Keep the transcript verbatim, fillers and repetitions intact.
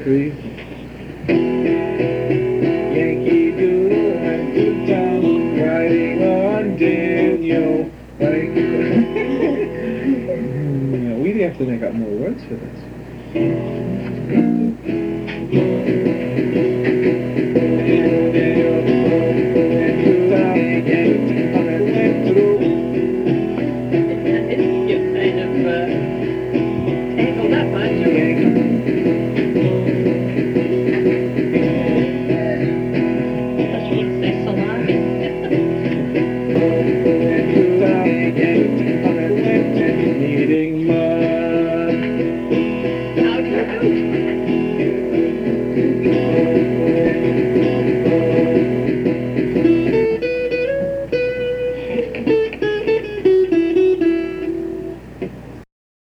three. Yankee Doodle had a good time riding on Daniel. Like, we'd have to make up more words for this.